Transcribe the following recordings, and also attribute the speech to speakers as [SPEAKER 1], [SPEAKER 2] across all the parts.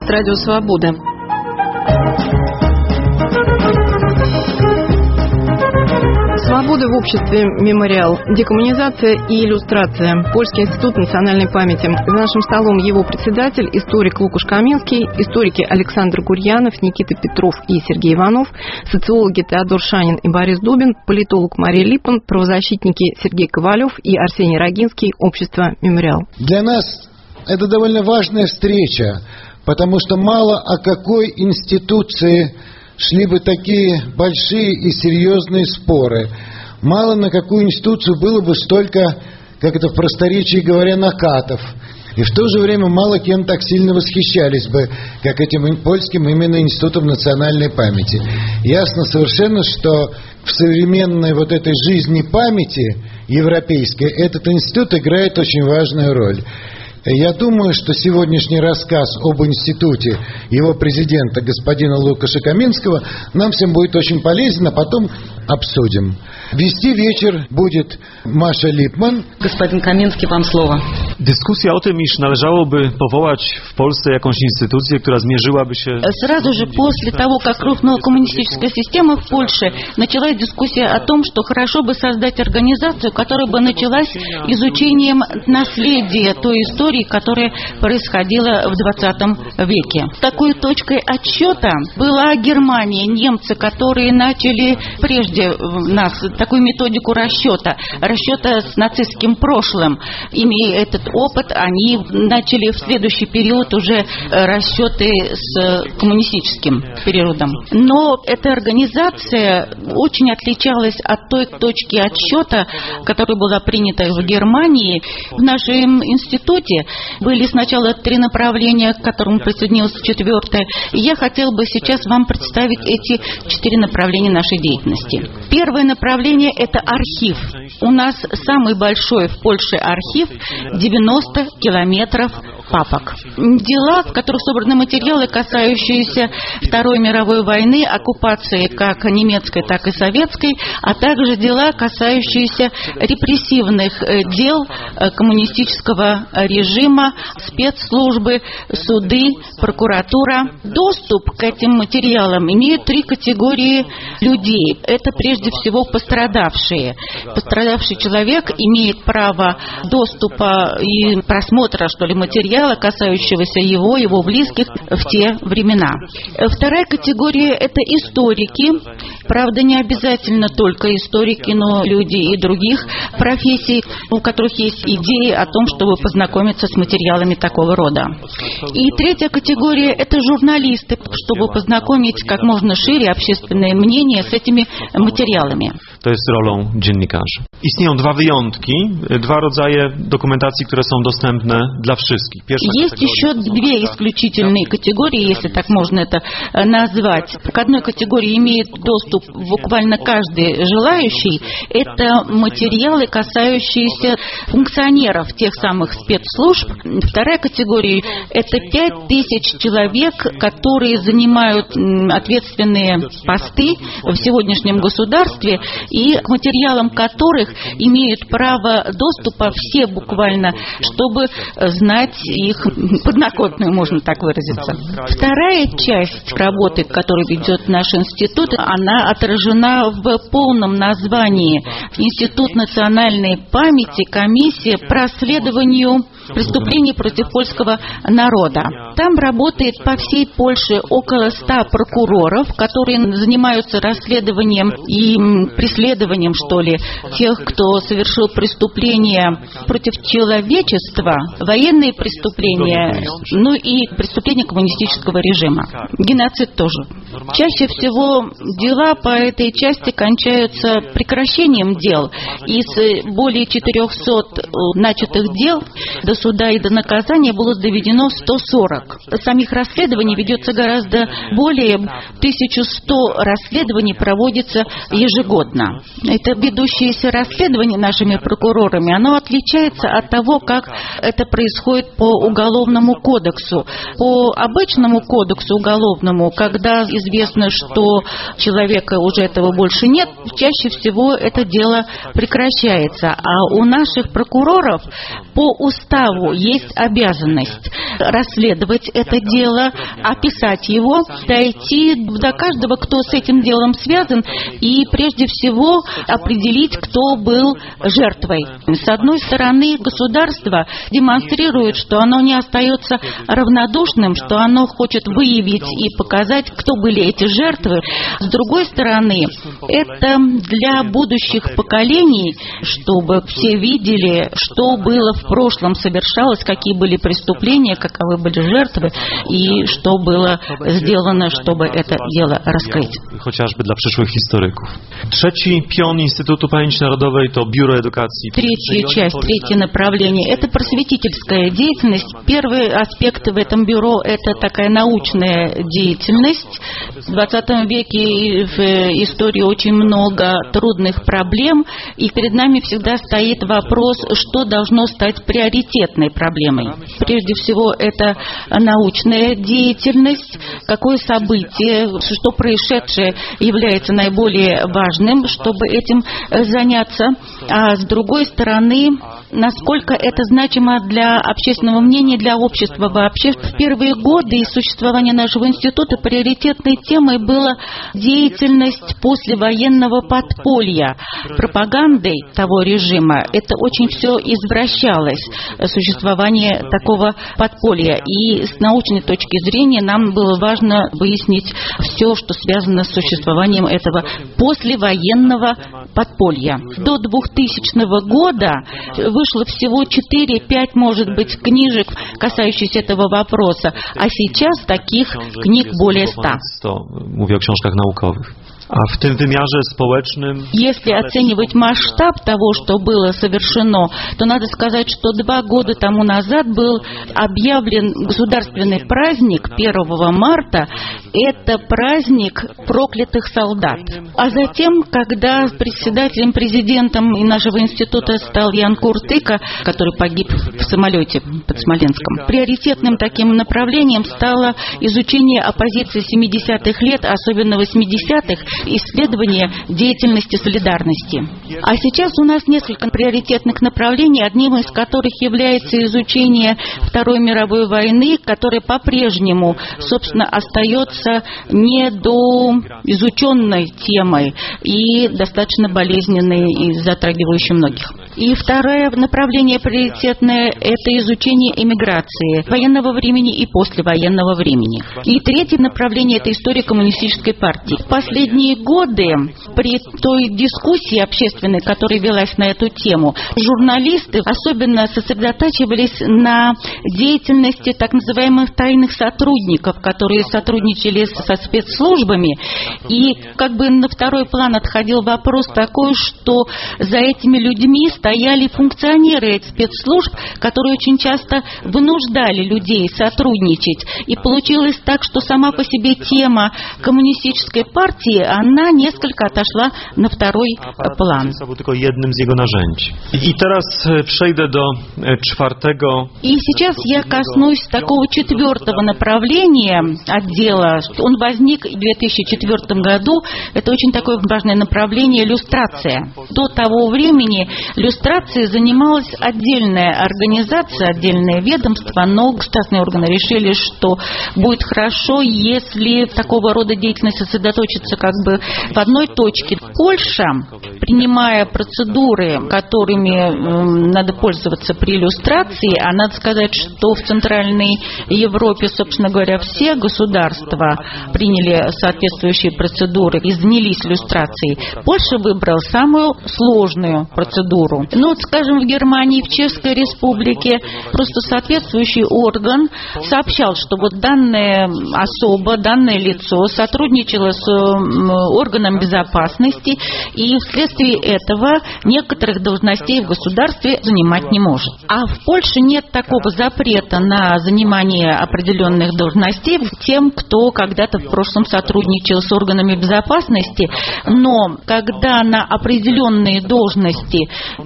[SPEAKER 1] Радио Свобода. Свобода в обществе. Мемориал. Декоммунизация и иллюстрация. Польский институт национальной памяти. За нашим столом его председатель, историк Лукаш Каменский, историки Александр Гурьянов, Никита Петров и Сергей Иванов, социологи Теодор Шанин и Борис Дубин, политолог Мария Липман, правозащитники Сергей Ковалев и Арсений Рогинский, общество «Мемориал».
[SPEAKER 2] Для нас это довольно важная встреча, потому что мало о какой институции шли бы такие большие и серьезные споры. Мало на какую институцию было бы столько, как это в просторечии говоря, накатов. И в то же время мало кем так сильно восхищались бы, как этим польским именно Институтом национальной памяти. Ясно совершенно, что в современной вот этой жизни памяти европейской этот институт играет очень важную роль. Я думаю, что сегодняшний рассказ об институте его президента господина Лукаша Каменского нам всем будет очень полезен, а потом обсудим. Вести вечер будет Маша Липман.
[SPEAKER 1] Господин Каменский, вам слово.
[SPEAKER 3] Dyskusja o tym, iż należałoby powołać w Polsce jakąś instytucję, która zmierzyłaby się...
[SPEAKER 4] Сразу же после того, как рухнула коммунистическая система в Польше, началась дискуссия о том, что хорошо бы создать организацию, которая бы началась изучением наследия той истории, которая происходила в 20 веке. Такой точкой отсчета была Германия, немцы, которые начали прежде нас такую методику расчета с нацистским прошлым. Имея этот опыт, они начали в следующий период уже расчеты с коммунистическим периодом. Но эта организация очень отличалась от той точки отсчета, которая была принята в Германии. В нашем институте были сначала 3 направления, к которым присоединилось 4-е. И я хотела бы сейчас вам представить эти 4 направления нашей деятельности. Первое направление – это архив. У нас самый большой в Польше архив – 90 километров папок. Дела, в которых собраны материалы, касающиеся Второй мировой войны, оккупации как немецкой, так и советской, а также дела, касающиеся репрессивных дел коммунистического режима, спецслужбы, суды, прокуратура. Доступ к этим материалам имеют 3 категории людей. Это прежде всего пострадавшие. Пострадавший человек имеет право доступа и просмотра, материала, касающегося его близких в те времена. Вторая категория – это историки. Правда, не обязательно только историки, но люди и других профессий, у которых есть идеи о том, чтобы познакомиться с материалами такого рода. И третья категория – это журналисты, чтобы познакомить как можно шире общественное мнение с этими материалами.
[SPEAKER 3] To jest rolą dziennikarzy. Istnieją 2 wyjątki, 2 rodzaje dokumentacji, które są dostępne dla wszystkich.
[SPEAKER 4] Есть еще 2 исключительные категории, если так можно это назвать. К одной категории имеет доступ буквально каждый желающий. Это материалы, касающиеся функционеров тех самых спецслужб. Вторая категория – это 5000 человек, которые занимают ответственные посты в сегодняшнем государстве и к материалам которых имеют право доступа все буквально, чтобы знать их подноготную, можно так выразиться. Вторая часть работы, которую ведет наш институт, она отражена в полном названии «Институт национальной памяти. Комиссия по расследованию преступлений против польского народа». Там работает по всей Польше около 100 прокуроров, которые занимаются расследованием и преследованием, тех, кто совершил преступления против человечества, военные преступления, ну и преступления коммунистического режима. Геноцид тоже. Чаще всего дела по этой части кончаются прекращением дел. Из более 400 начатых дел до суда и до наказания было доведено 140. Самих расследований ведется гораздо более. 1100 расследований проводится ежегодно. Это ведущееся расследование нашими прокурорами, оно отличается от того, как это происходит по Уголовному кодексу. По обычному кодексу уголовному, когда известно, что человека уже этого больше нет, чаще всего это дело прекращается. А у наших прокуроров по уставу право, есть обязанность расследовать это дело, описать его, дойти до каждого, кто с этим делом связан, и прежде всего определить, кто был жертвой. С одной стороны, государство демонстрирует, что оно не остается равнодушным, что оно хочет выявить и показать, кто были эти жертвы. С другой стороны, это для будущих поколений, чтобы все видели, что было в прошлом, совершалось, какие были преступления, каковы были жертвы и что было сделано, чтобы это дело раскрыть.
[SPEAKER 3] Chociażby dla przyszłych historyków. Trzeci pion Instytutu Pamięci Narodowej to Biuro Edukacji.
[SPEAKER 4] Третья часть, третье направление – это просветительская деятельность. Первый аспект в этом бюро – это такая научная деятельность. В 20 веке в истории очень много трудных проблем, и перед нами всегда стоит вопрос, что должно стать приоритетной проблемой. Прежде всего, это научная деятельность, какое событие, что происшедшее является наиболее важным, чтобы этим заняться. А с другой стороны, насколько это значимо для общественного мнения, для общества вообще. В первые годы существования нашего института приоритетной темой была деятельность послевоенного подполья. Пропагандой того режима это очень все извращалось, существование такого подполья. И с научной точки зрения нам было важно выяснить все, что связано с существованием этого послевоенного подполья. До 2000 года вышло всего 4-5, может быть, книжек, касающихся этого вопроса, а сейчас таких книг более 100.
[SPEAKER 3] Mówię o książkach naukowych. А в tym wymiarze społecznym...
[SPEAKER 4] Если оценивать масштаб того, что было совершено, то надо сказать, что 2 года тому назад был объявлен государственный праздник 1 марта. Это праздник проклятых солдат. А затем, когда председателем, президентом нашего института стал Ян Куртыка, который погиб в самолете под Смоленском, приоритетным таким направлением стало изучение оппозиции 70-х лет, особенно 80-х, исследование деятельности солидарности. А сейчас у нас несколько приоритетных направлений, одним из которых является изучение Второй мировой войны, которая по-прежнему, собственно, остается недоизученной темой и достаточно болезненной и затрагивающей многих. И второе направление приоритетное – это изучение эмиграции военного времени и послевоенного времени. И третье направление – это история коммунистической партии. В последние годы, при той дискуссии общественной, которая велась на эту тему, журналисты особенно сосредотачивались на деятельности так называемых тайных сотрудников, которые сотрудничали со спецслужбами. И как бы на второй план отходил вопрос такой, что за этими людьми стояли функционеры спецслужб, которые очень часто вынуждали людей сотрудничать. И получилось так, что сама по себе тема коммунистической партии, она несколько отошла на второй план. И сейчас я коснусь такого 4-го направления отдела. Он возник в 2004 году. Это очень такое важное направление — люстрация. До того времени люстрацией занималась отдельная организация, отдельное ведомство, но государственные органы решили, что будет хорошо, если такого рода деятельность сосредоточится как бы в одной точке. Польша, принимая процедуры, которыми надо пользоваться при люстрации, а надо сказать, что в Центральной Европе, собственно говоря, все государства приняли соответствующие процедуры и занялись люстрацией. Польша выбрала самую сложную процедуру. Ну, вот, скажем, в Германии, в Чешской Республике просто соответствующий орган сообщал, что вот данная особа, данное лицо сотрудничало с органом безопасности, и вследствие этого некоторых должностей в государстве занимать не может. А в Польше нет такого запрета на занимание определенных должностей тем, кто когда-то в прошлом сотрудничал с органами безопасности, но когда на определенные должности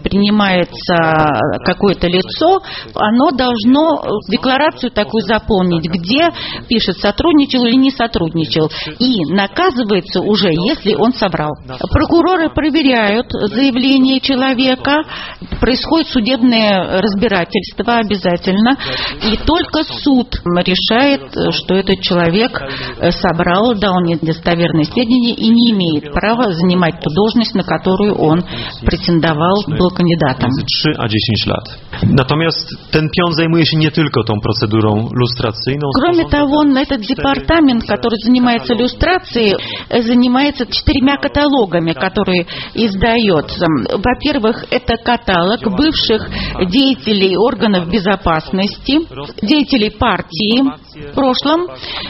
[SPEAKER 4] принимается какое-то лицо, оно должно декларацию такую заполнить, где пишет, сотрудничал или не сотрудничал, и наказывается уже, если он соврал. Прокуроры проверяют заявление человека, происходит судебное разбирательство обязательно, и только суд решает, что этот человек соврал, дал недостоверные сведения и не имеет права занимать ту должность, на которую он претендовал, был кандидатом.
[SPEAKER 3] 3 a 10 lat. Natomiast ten pion zajmuje się nie tylko tą procedurą lustracyjną.
[SPEAKER 4] Кроме того, этот департамент, который занимается люстрацией, занимается 4 каталогами, которые издается. Во-первых, это каталог бывших деятелей органов безопасности, деятелей партии в прошлом,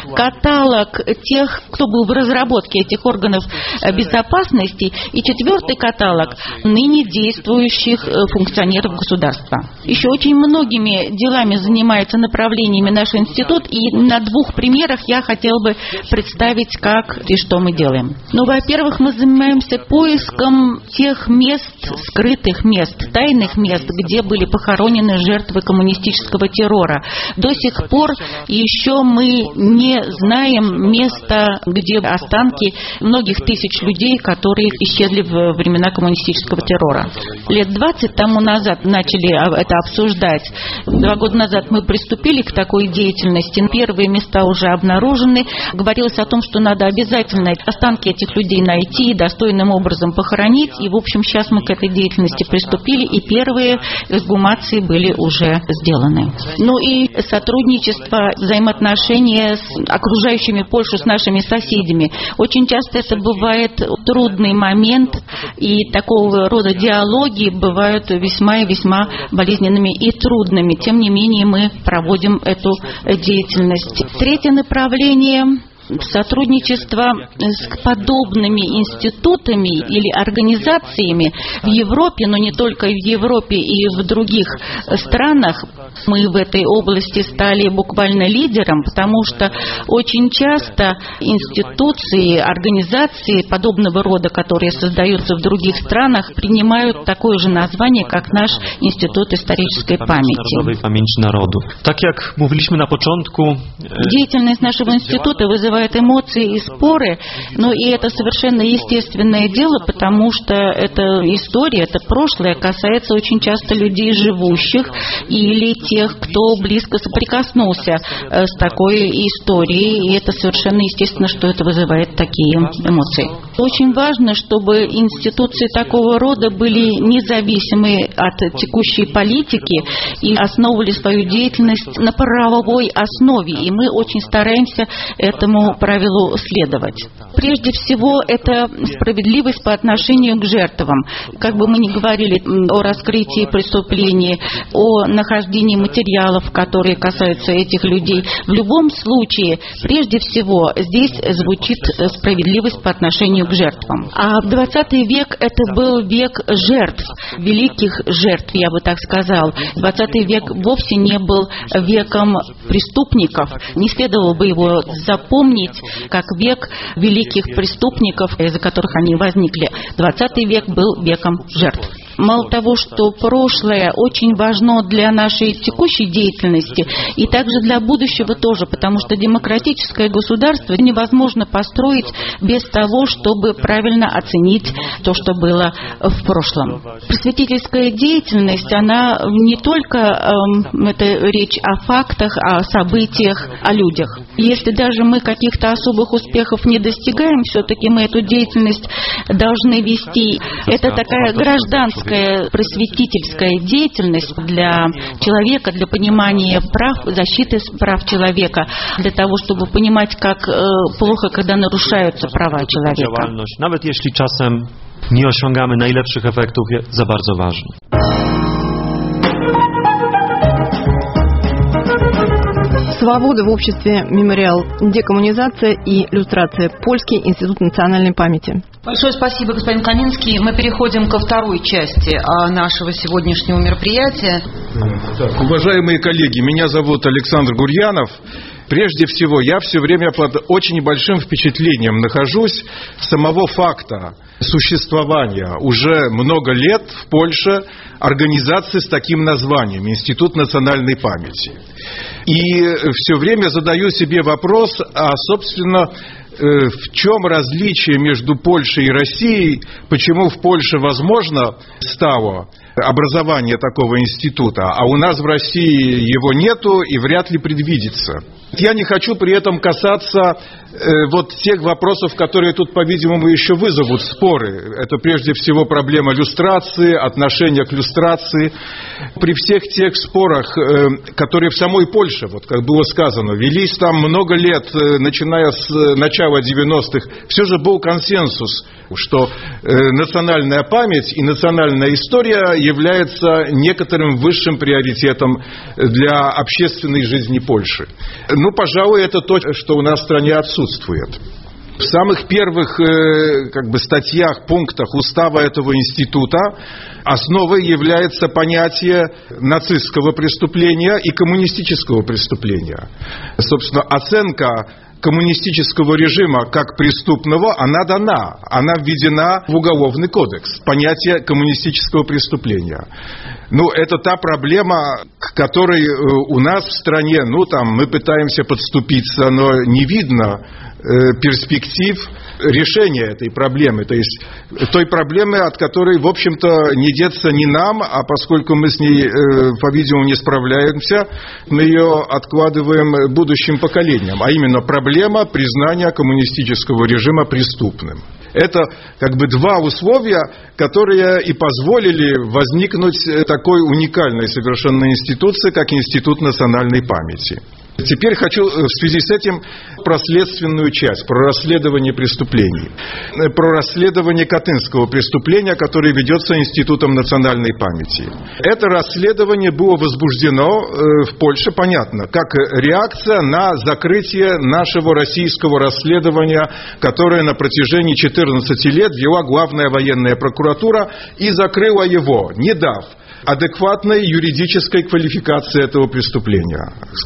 [SPEAKER 4] каталог тех, кто был в разработке этих органов безопасности, и 4 каталог ныне действующих функционеров государства. Еще очень многими делами занимается направлениями наш институт, и на 2 примерах я хотел бы представить, как и что мы делаем. Ну, во-первых, мы занимаемся поиском тех мест, скрытых мест, тайных мест, где были похоронены жертвы коммунистического террора. До сих пор еще мы не знаем места, где останки многих тысяч людей, которые исчезли в времена коммунистического террора. Лет 20 тому назад начали это обсуждать. 2 года назад мы приступили к такой деятельности. Первые места уже обнаружены. Говорилось о том, что надо обязательно останки этих людей найти и достойным образом похоронить. И, в общем, сейчас мы к этой деятельности приступили, и первые эксгумации были уже сделаны. Ну и сотрудничество, взаимоотношения с окружающими Польшу, с нашими соседями. Очень часто это бывает трудный момент, и такого рода диалоги бывают весьма и весьма болезненными и трудными. Тем не менее, мы проводим эту деятельность. 3 направление — сотрудничество с подобными институтами или организациями в Европе, но не только в Европе и в других странах. Мы в этой области стали буквально лидером, потому что очень часто институции, организации подобного рода, которые создаются в других странах, принимают такое же название, как наш Институт исторической памяти.
[SPEAKER 3] Tak jak mówiliśmy na początku,
[SPEAKER 4] деятельность нашего института вызывает эмоции и споры, но и это совершенно естественное дело, потому что эта история, это прошлое касается очень часто людей живущих или тех, кто близко соприкоснулся с такой историей, и это совершенно естественно, что это вызывает такие эмоции. Очень важно, чтобы институции такого рода были независимы от текущей политики и основывали свою деятельность на правовой основе, и мы очень стараемся этому правилу следовать. Прежде всего, это справедливость по отношению к жертвам. Как бы мы ни говорили о раскрытии преступлений, о нахождении материалов, которые касаются этих людей, в любом случае, прежде всего, здесь звучит справедливость по отношению к жертвам. А 20 век это был век жертв, великих жертв, я бы так сказал. 20 век вовсе не был веком преступников. Не следовало бы его запомнить как век великих преступников, из-за которых они возникли. 20 век был веком жертв. Мало того, что прошлое очень важно для нашей текущей деятельности и также для будущего тоже, потому что демократическое государство невозможно построить без того, чтобы правильно оценить то, что было в прошлом. Просветительская деятельность, она не только это речь о фактах, о событиях, о людях. Если даже мы каких-то особых успехов не достигаем, все-таки мы эту деятельность должны вести. Это такая гражданская просветительская деятельность для человека, для понимания прав, защиты прав человека, для того, чтобы понимать, как плохо, когда нарушаются права человека.
[SPEAKER 3] Nawet jeśli czasem nie osiągamy najlepszych efektów, za bardzo ważne.
[SPEAKER 1] Свобода в обществе «Мемориал», декоммунизация и люстрация. Польский институт национальной памяти.
[SPEAKER 5] Большое спасибо, господин Каминский. Мы переходим ко второй части нашего сегодняшнего мероприятия.
[SPEAKER 6] Так, уважаемые коллеги, меня зовут Александр Гурьянов. Прежде всего, я все время под очень большим впечатлением нахожусь самого факта существования уже много лет в Польше организации с таким названием «Институт национальной памяти». И все время задаю себе вопрос, а, собственно, в чем различие между Польшей и Россией, почему в Польше возможно стало образование такого института, а у нас в России его нету и вряд ли предвидится. Я не хочу при этом касаться вот тех вопросов, которые тут, по-видимому, еще вызовут споры. Это прежде всего проблема люстрации, отношения к люстрации. При всех тех спорах, которые в самой Польше, вот как было сказано, велись там много лет, начиная с начала 90-х, все же был консенсус, что национальная память и национальная история является некоторым высшим приоритетом для общественной жизни Польши. Ну, пожалуй, это то, что у нас в стране отсутствует. В самых первых статьях, пунктах устава этого института основой является понятие нацистского преступления и коммунистического преступления. Собственно, оценка коммунистического режима как преступного, она дана, она введена в Уголовный кодекс, понятие коммунистического преступления. Ну, это та проблема, к которой у нас в стране, мы пытаемся подступиться, но не видно перспектив решения этой проблемы, то есть той проблемы, от которой, в общем-то, не деться ни нам, а поскольку мы с ней, по-видимому, не справляемся, мы ее откладываем будущим поколениям, а именно проблема признания коммунистического режима преступным. Это два условия, которые и позволили возникнуть такой уникальной совершенно институции, как Институт национальной памяти. Теперь хочу в связи с этим про следственную часть, про расследование преступлений, про расследование Катынского преступления, которое ведется Институтом национальной памяти. Это расследование было возбуждено в Польше, понятно, как реакция на закрытие нашего российского расследования, которое на протяжении 14 лет вела Главная военная прокуратура и закрыла его, не дав адекватной юридической квалификации этого преступления,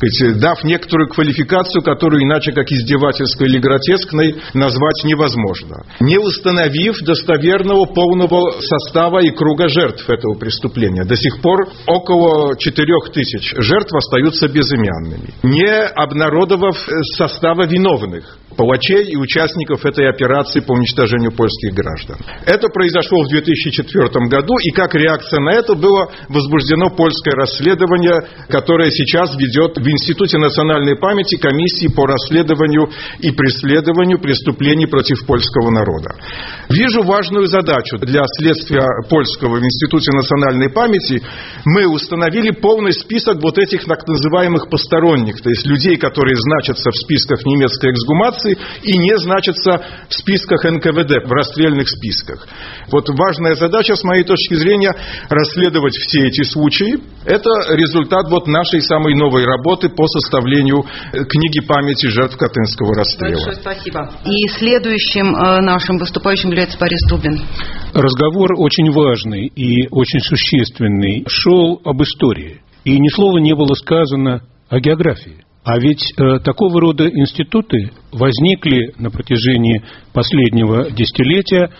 [SPEAKER 6] дав некоторую квалификацию, которую иначе как издевательской или гротескной назвать невозможно, не установив достоверного полного состава и круга жертв этого преступления. До сих пор около 4000 жертв остаются безымянными, не обнародовав состава виновных, палачей и участников этой операции по уничтожению польских граждан. Это произошло в 2004 году, и как реакция на это было возбуждено польское расследование, которое сейчас ведет в Институте национальной памяти комиссии по расследованию и преследованию преступлений против польского народа. Вижу важную задачу для следствия польского в Институте национальной памяти. Мы установили полный список вот этих так называемых посторонних, то есть людей, которые значатся в списках немецкой эксгумации и не значатся в списках НКВД, в расстрельных списках. Вот важная задача, с моей точки зрения, расследовать все эти случаи. Это результат нашей самой новой работы по составлению книги памяти жертв Катынского расстрела.
[SPEAKER 5] Большое спасибо. И следующим нашим выступающим является Борис Трубин.
[SPEAKER 7] Разговор очень важный и очень существенный шел об истории. И ни слова не было сказано о географии. А ведь такого рода институты возникли на протяжении последнего десятилетия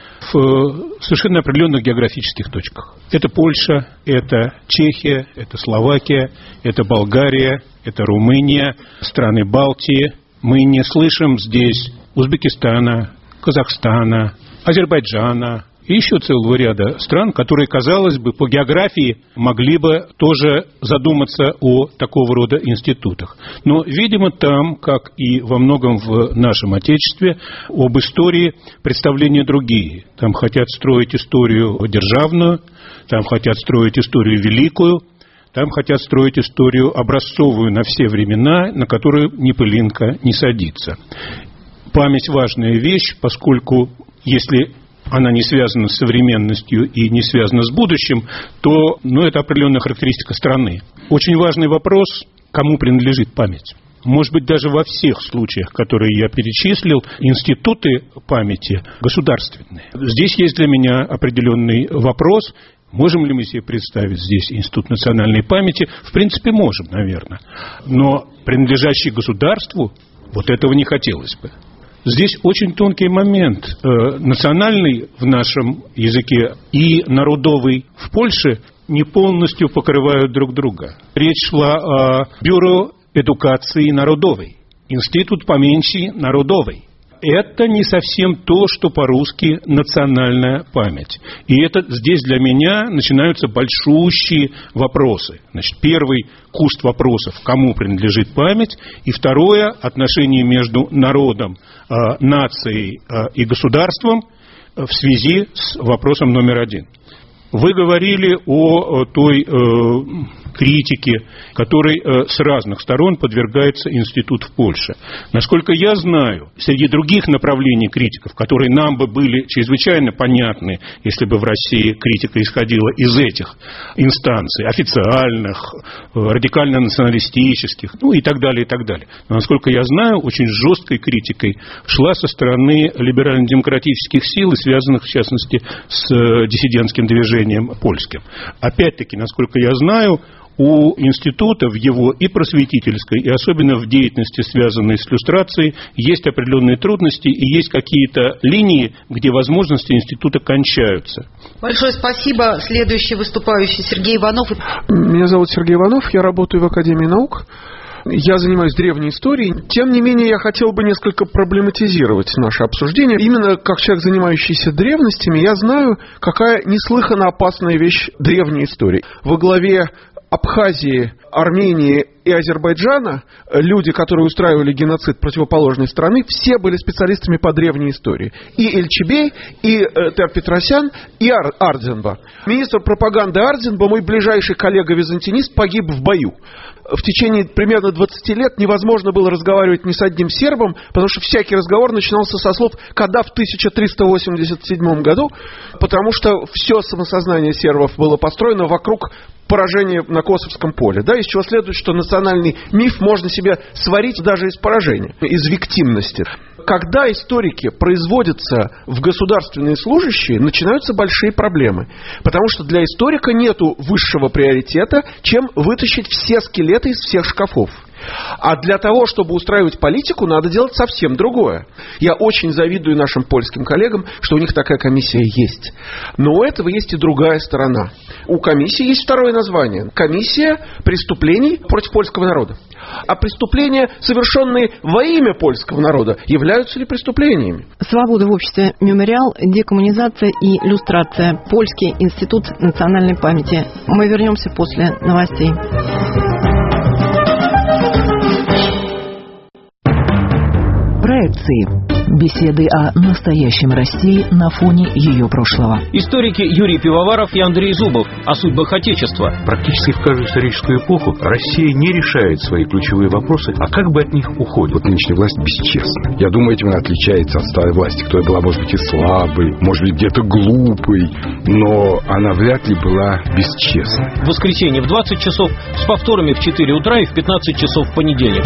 [SPEAKER 7] в совершенно определенных географических точках. Это Польша, это Чехия, это Словакия, это Болгария, это Румыния, страны Балтии. Мы не слышим здесь Узбекистана, Казахстана, Азербайджана и еще целого ряда стран, которые, казалось бы, по географии могли бы тоже задуматься о такого рода институтах. Но, видимо, там, как и во многом в нашем Отечестве, об истории представления другие. Там хотят строить историю державную, там хотят строить историю великую, там хотят строить историю образцовую на все времена, на которую ни пылинка не садится. Память – важная вещь, поскольку если она не связана с современностью и не связана с будущим, то это определенная характеристика страны. Очень важный вопрос, кому принадлежит память. Может быть, даже во всех случаях, которые я перечислил, институты памяти государственные. Здесь есть для меня определенный вопрос, Можем ли мы себе представить здесь Институт национальной памяти? В принципе, можем, наверное. Но принадлежащий государству, вот этого не хотелось бы. Здесь очень тонкий момент. Национальный в нашем языке и народовый в Польше не полностью покрывают друг друга. Речь шла о бюро эдукации народовой, Институт памяти народовой. Это не совсем то, что по-русски национальная память. И это здесь для меня начинаются большущие вопросы. Значит, первый куст вопросов, кому принадлежит память, и второе, отношение между народом, нацией и государством в связи с вопросом номер один. Вы говорили о той критике, которой с разных сторон подвергается институт в Польше. Насколько я знаю, среди других направлений критиков, которые нам бы были чрезвычайно понятны, если бы в России критика исходила из этих инстанций, официальных, радикально-националистических, ну и так далее, и так далее. Но, насколько я знаю, очень жесткой критикой шла со стороны либерально-демократических сил, и связанных, в частности, с диссидентским движением польским. Опять-таки, насколько я знаю, у института в его и просветительской, и особенно в деятельности, связанной с люстрацией, есть определенные трудности и есть какие-то линии, где возможности института кончаются.
[SPEAKER 5] Большое спасибо. Следующий выступающий Сергей Иванов.
[SPEAKER 8] Меня зовут Сергей Иванов, я работаю в Академии наук. Я занимаюсь древней историей. Тем не менее, я хотел бы несколько проблематизировать наше обсуждение. Именно как человек, занимающийся древностями, я знаю, какая неслыханно опасная вещь древней истории. Во главе Абхазии, Армении и Азербайджана люди, которые устраивали геноцид противоположной страны, все были специалистами по древней истории. И Эльчебей, и Петросян, и Ардзенба. Министр пропаганды Ардзенба, мой ближайший коллега-византинист, погиб в бою. В течение примерно 20 лет невозможно было разговаривать ни с одним сербом, потому что всякий разговор начинался со слов «когда в 1387 году», потому что все самосознание сербов было построено вокруг поражения на Косовском поле. Да, из чего следует, что национальный миф можно себе сварить даже из поражения, из виктимности. Когда историки производятся в государственные служащие, начинаются большие проблемы. Потому что для историка нету высшего приоритета, чем вытащить все скелеты из всех шкафов. А для того, чтобы устраивать политику, надо делать совсем другое. Я очень завидую нашим польским коллегам, что у них такая комиссия есть. Но у этого есть и другая сторона. У комиссии есть второе название. Комиссия преступлений против польского народа. А преступления, совершенные во имя польского народа, являются ли преступлениями?
[SPEAKER 1] Свобода в обществе «Мемориал», декоммунизация и люстрация. Польский институт национальной памяти. Мы вернемся после новостей.
[SPEAKER 9] Проекции. Беседы о настоящем России на фоне ее прошлого.
[SPEAKER 10] Историки Юрий Пивоваров и Андрей Зубов о судьбах Отечества.
[SPEAKER 11] Практически в каждую историческую эпоху Россия не решает свои ключевые вопросы, а как бы от них уходит.
[SPEAKER 12] Вот нынешняя власть бесчестна. Я думаю, этим она отличается от старой власти, которая была, может быть, и слабой, может быть, где-то глупой, но она вряд ли была бесчестной.
[SPEAKER 10] В воскресенье в 20 часов, с повторами в 4 утра и в 15 часов в понедельник.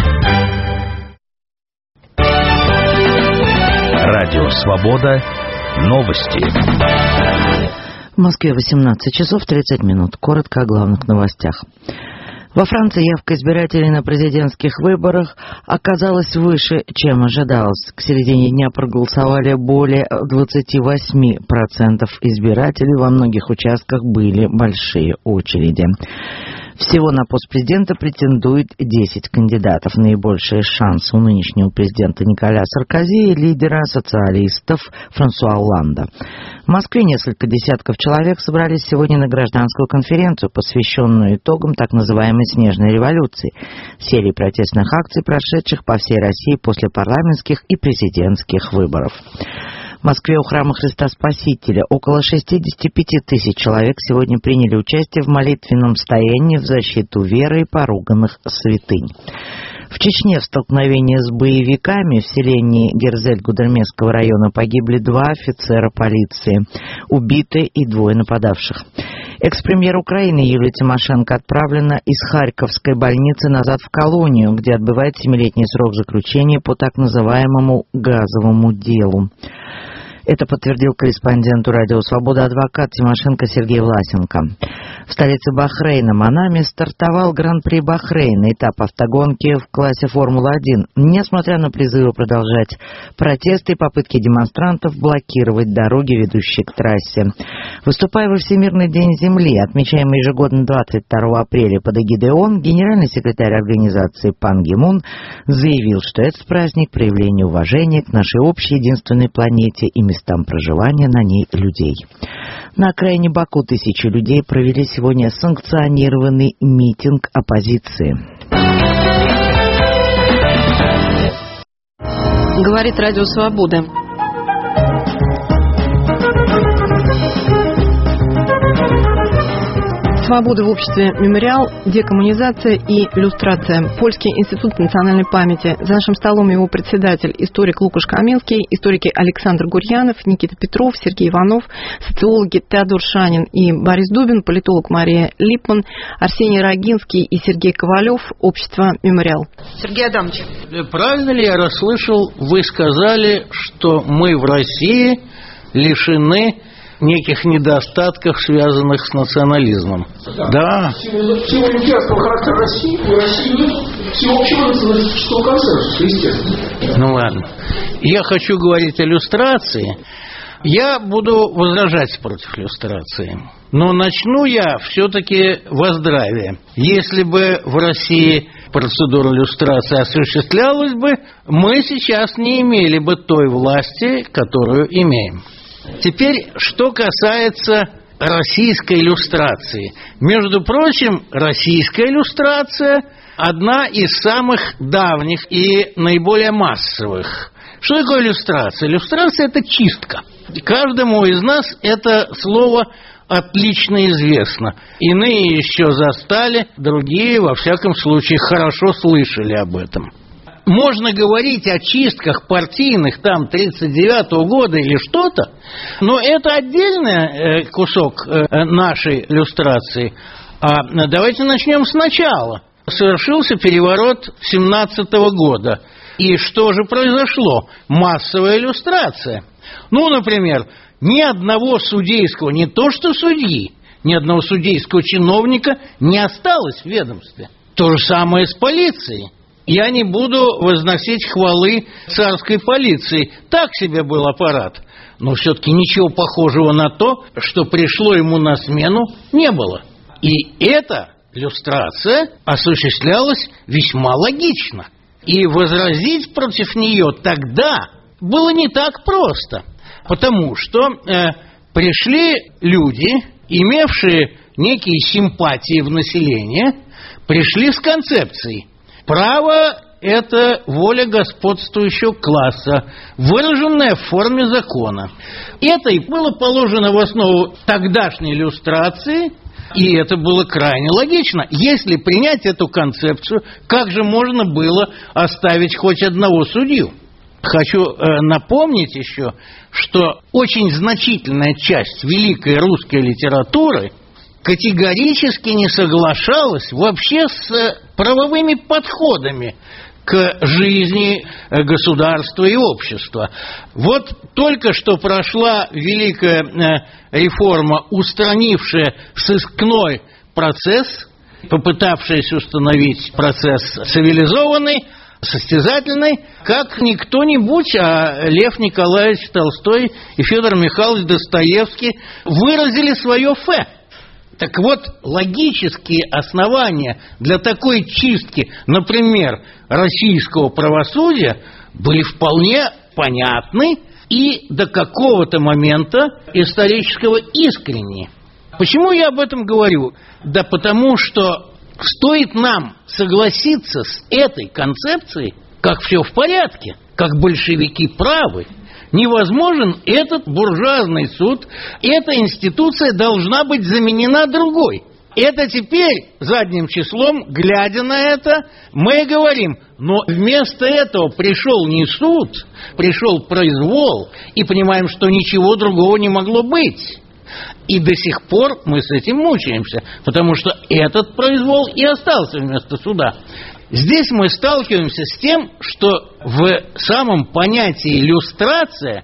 [SPEAKER 13] Радио «Свобода». Новости.
[SPEAKER 14] В Москве 18 часов 30 минут. Коротко о главных новостях. Во Франции явка избирателей на президентских выборах оказалась выше, чем ожидалось. К середине дня проголосовали более 28% избирателей. Во многих участках были большие очереди. Всего на пост президента претендует 10 кандидатов. Наибольшие шансы у нынешнего президента Николя Саркози и лидера социалистов Франсуа Олланда. В Москве несколько десятков человек собрались сегодня на гражданскую конференцию, посвященную итогам так называемой «Снежной революции», серии протестных акций, прошедших по всей России после парламентских и президентских выборов. В Москве у храма Христа Спасителя около 65 тысяч человек сегодня приняли участие в молитвенном стоянии в защиту веры и поруганных святынь. В Чечне в столкновении с боевиками в селении Герзель Гудермесского района погибли 2 офицера полиции, убиты и 2 нападавших. Экс-премьер Украины Юлия Тимошенко отправлена из Харьковской больницы назад в колонию, где отбывает 7-летний срок заключения по так называемому газовому делу. Это подтвердил корреспонденту «Радио Свобода» адвокат Тимошенко Сергей Власенко. В столице Бахрейна Манами стартовал Гран-при Бахрейна, этап автогонки в классе Формулы-1. Несмотря на призывы продолжать протесты и попытки демонстрантов блокировать дороги, ведущие к трассе. Выступая во Всемирный день Земли, отмечаемый ежегодно 22 апреля под эгидой ООН, генеральный секретарь организации Пан Ги Мун заявил, что этот праздник – проявление уважения к нашей общей единственной планете и местам проживания на ней людей. На окраине Баку тысячи людей провели сегодня санкционированный митинг оппозиции.
[SPEAKER 1] Говорит Радио Свобода. Свобода в обществе «Мемориал», декоммунизация и люстрация. Польский институт национальной памяти. За нашим столом его председатель, историк Лукаш Каминский, историки Александр Гурьянов, Никита Петров, Сергей Иванов, социологи Теодор Шанин и Борис Дубин, политолог Мария Липман, Арсений Рогинский и Сергей Ковалев, общество «Мемориал».
[SPEAKER 5] Сергей Адамович.
[SPEAKER 10] Правильно ли я расслышал, вы сказали, что мы в России лишены неких недостатков, связанных с национализмом? Да.
[SPEAKER 15] Всего характера России, у России нет всеобщего националистического консенсуса, естественно.
[SPEAKER 10] Ну ладно. Я хочу говорить о люстрации. Я буду возражать против люстрации. Но начну я все-таки во здравие. Если бы в России процедура люстрации осуществлялась бы, мы сейчас не имели бы той власти, которую имеем. Теперь, что касается российской люстрации. Между прочим, российская люстрация одна из самых давних и наиболее массовых. Что такое люстрация? Люстрация – это чистка. Каждому из нас это слово отлично известно. Иные еще застали, другие, во всяком случае, хорошо слышали об этом. Можно говорить о чистках партийных там 1939 года или что-то, но это отдельный кусок нашей люстрации. А давайте начнем сначала. Совершился переворот 1917 года. И что же произошло? Массовая люстрация. Ну, например, ни одного судейского, не то что судьи, ни одного судейского чиновника не осталось в ведомстве. То же самое с полицией. Я не буду возносить хвалы царской полиции. Так себе был аппарат. Но все-таки ничего похожего на то, что пришло ему на смену, не было. И эта люстрация осуществлялась весьма логично. И возразить против нее тогда было не так просто. Потому что пришли люди, имевшие некие симпатии в населении, пришли с концепцией. Право – это воля господствующего класса, выраженная в форме закона. Это и было положено в основу тогдашней люстрации, и это было крайне логично. Если принять эту концепцию, как же можно было оставить хоть одного судью? Хочу напомнить еще, что очень значительная часть великой русской литературы категорически не соглашалась вообще с правовыми подходами к жизни государства и общества. Вот только что прошла великая реформа, устранившая сыскной процесс, попытавшаяся установить процесс цивилизованный, состязательный, как не кто-нибудь, а Лев Николаевич Толстой и Федор Михайлович Достоевский выразили свое «фе». Так вот, логические основания для такой чистки, например, российского правосудия, были вполне понятны и до какого-то момента исторического искренни. Почему я об этом говорю? Да потому что стоит нам согласиться с этой концепцией, как все в порядке, как большевики правы, невозможен этот буржуазный суд, эта институция должна быть заменена другой. Это теперь, задним числом, глядя на это, мы говорим, но вместо этого пришел не суд, пришел произвол, и понимаем, что ничего другого не могло быть. И до сих пор мы с этим мучаемся, потому что этот произвол и остался вместо суда. Здесь мы сталкиваемся с тем, что в самом понятии люстрация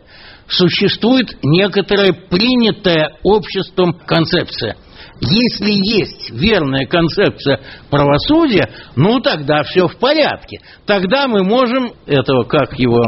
[SPEAKER 10] существует некоторая принятая обществом концепция. Если есть верная концепция правосудия, ну тогда все в порядке. Тогда мы можем этого, как его,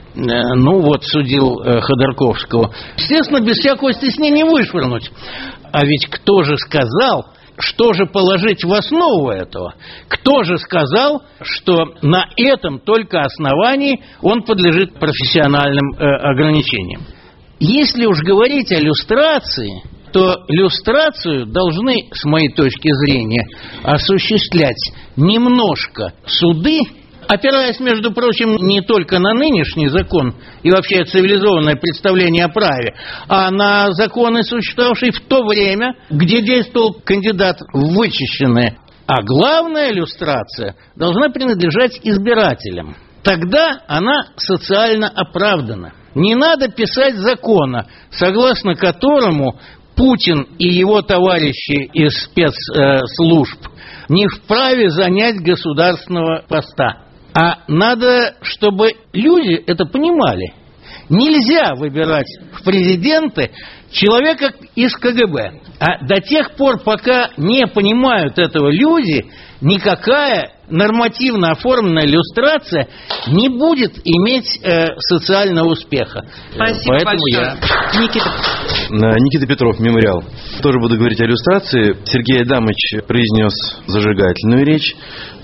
[SPEAKER 10] судил Ходорковского, естественно, без всякого стеснения вышвырнуть. А ведь кто же сказал, что же положить в основу этого? Кто же сказал, что на этом только основании он подлежит профессиональным ограничениям? Если уж говорить о люстрации, то люстрацию должны, с моей точки зрения, осуществлять немножко суды, опираясь, между прочим, не только на нынешний закон и вообще цивилизованное представление о праве, а на законы, существовавшие в то время, где действовал кандидат в вычищенные. А главная люстрация должна принадлежать избирателям. Тогда она социально оправдана. Не надо писать закона, согласно которому Путин и его товарищи из спецслужб не вправе занять государственного поста. А надо, чтобы люди это понимали. Нельзя выбирать в президенты человека из КГБ. А до тех пор, пока не понимают этого люди, никакая нормативно оформленная люстрация не будет иметь социального успеха.
[SPEAKER 5] Спасибо большое.
[SPEAKER 16] Никита Петров, «Мемориал». Тоже буду говорить о люстрации. Сергей Адамович произнес зажигательную речь,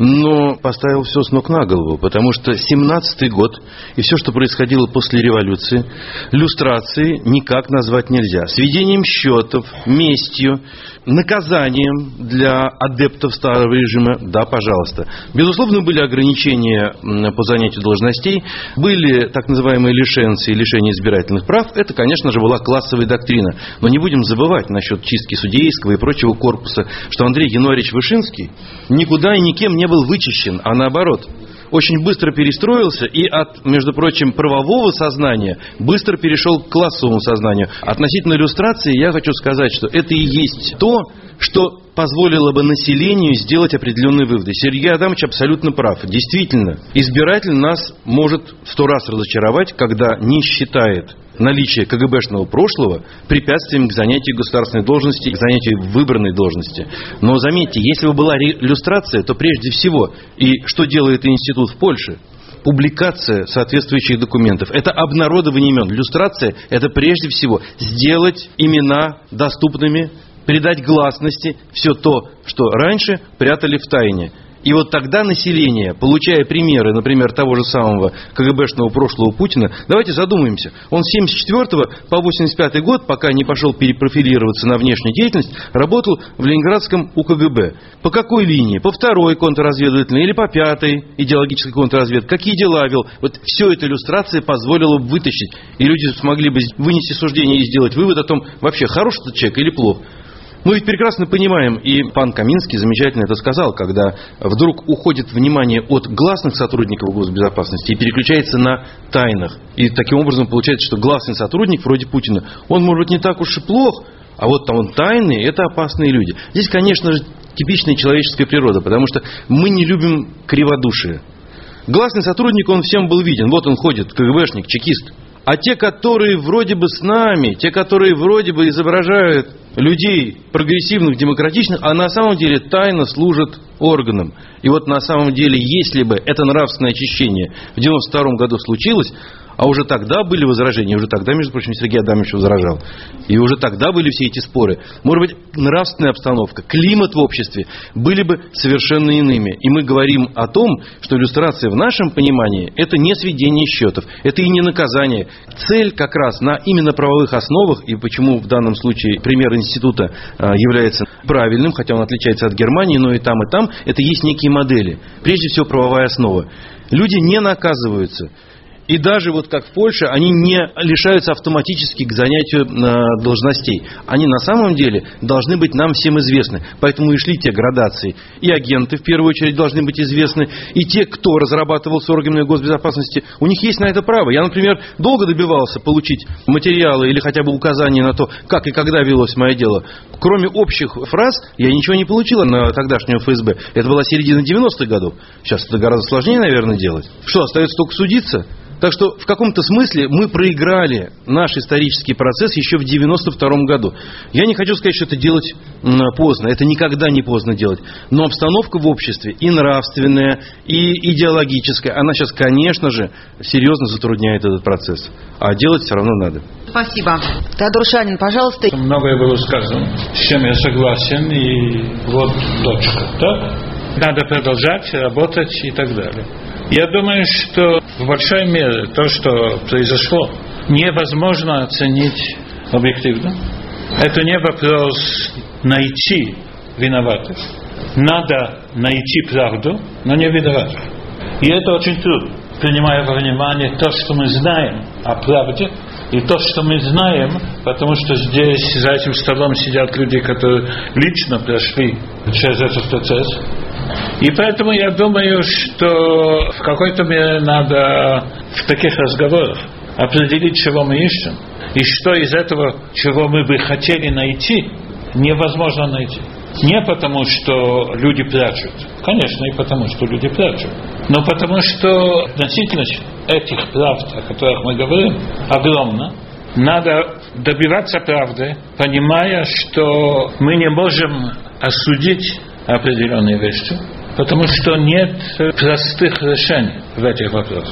[SPEAKER 16] но поставил все с ног на голову, потому что 17-й год и все, что происходило после революции, люстрации никак назвать нельзя. Сведением счетов, местью, наказанием для адептов старого режима, да, пожалуйста. Безусловно, были ограничения по занятию должностей, были так называемые лишенцы и лишения избирательных прав. Это, конечно же, была классовая доктрина. Но не будем забывать насчет чистки судейского и прочего корпуса, что Андрей Януарьевич Вышинский никуда и никем не был вычищен, а наоборот, очень быстро перестроился и от, между прочим, правового сознания быстро перешел к классовому сознанию. Относительно люстрации я хочу сказать, что это и есть то, что позволило бы населению сделать определенные выводы. Сергей Адамович абсолютно прав. Действительно, избиратель нас может 100 раз разочаровать, когда не считает наличие КГБшного прошлого препятствием к занятию государственной должности, к занятию выбранной должности. Но заметьте, если бы была люстрация, то прежде всего, и что делает институт в Польше? Публикация соответствующих документов. Это обнародование имен. Люстрация – это прежде всего сделать имена доступными, придать гласности все то, что раньше прятали в тайне. И вот тогда население, получая примеры, например, того же самого КГБшного прошлого Путина, давайте задумаемся. Он с 1974 по 1985 год, пока не пошел перепрофилироваться на внешнюю деятельность, работал в Ленинградском УКГБ. По какой линии? По второй контрразведывательной или по пятой идеологической контрразведке? Какие дела вел? Вот все это иллюстрация позволила бы вытащить. И люди смогли бы вынести суждение и сделать вывод о том, вообще хороший этот человек или плох. Мы ведь прекрасно понимаем, и пан Каминский замечательно это сказал, когда вдруг уходит внимание от гласных сотрудников госбезопасности и переключается на тайных. И таким образом получается, что гласный сотрудник вроде Путина, он может быть не так уж и плох, а вот там он тайный, это опасные люди. Здесь, конечно же, типичная человеческая природа, потому что мы не любим криводушие. Гласный сотрудник, он всем был виден. Вот он ходит, КГБшник, чекист. А те, которые вроде бы с нами, те, которые вроде бы изображают людей прогрессивных, демократичных, а на самом деле тайно служат органам. И вот на самом деле, если бы это нравственное очищение в 1992 году случилось, а уже тогда были возражения, уже тогда, между прочим, Сергей Адамович возражал, и уже тогда были все эти споры. Может быть, нравственная обстановка, климат в обществе были бы совершенно иными. И мы говорим о том, что иллюстрация в нашем понимании – это не сведение счетов, это и не наказание. Цель как раз на именно правовых основах, и почему в данном случае пример института является правильным, хотя он отличается от Германии, но и там, это есть некие модели. Прежде всего, правовая основа. Люди не наказываются. И даже вот как в Польше, они не лишаются автоматически к занятию должностей. Они на самом деле должны быть нам всем известны. Поэтому и шли те градации. И агенты в первую очередь должны быть известны. И те, кто разрабатывал с органами госбезопасности, у них есть на это право. Я, например, долго добивался получить материалы или хотя бы указания на то, как и когда велось мое дело. Кроме общих фраз, я ничего не получил на тогдашнем ФСБ. Это была середина 90-х годов. Сейчас это гораздо сложнее, наверное, делать. Что, остается только судиться? Так что в каком-то смысле мы проиграли наш исторический процесс еще в 92 году. Я не хочу сказать, что это делать поздно. Это никогда не поздно делать. Но обстановка в обществе и нравственная, и идеологическая, она сейчас, конечно же, серьезно затрудняет этот процесс. А делать все равно надо.
[SPEAKER 5] Спасибо. Теодор Шанин, пожалуйста.
[SPEAKER 17] Многое было сказано, с чем я согласен, и вот точка. Так? Надо продолжать, работать и так далее. Я думаю, что в большой мере то, что произошло, невозможно оценить объективно. Это не вопрос найти виноватых. Надо найти правду, но не виноватых. И это очень трудно, принимая во внимание то, что мы знаем о правде, и то, что мы знаем, потому что здесь за этим столом сидят люди, которые лично прошли через этот процесс. И поэтому я думаю, что в какой-то мере надо в таких разговорах определить, чего мы ищем, и что из этого, чего мы бы хотели найти, невозможно найти. Не потому, что люди прячут. Конечно, и потому, что люди прячут. Но потому, что относительность этих правд, о которых мы говорим, огромна. Надо добиваться правды, понимая, что мы не можем осудить определенные вещи, потому что нет простых решений в этих вопросах.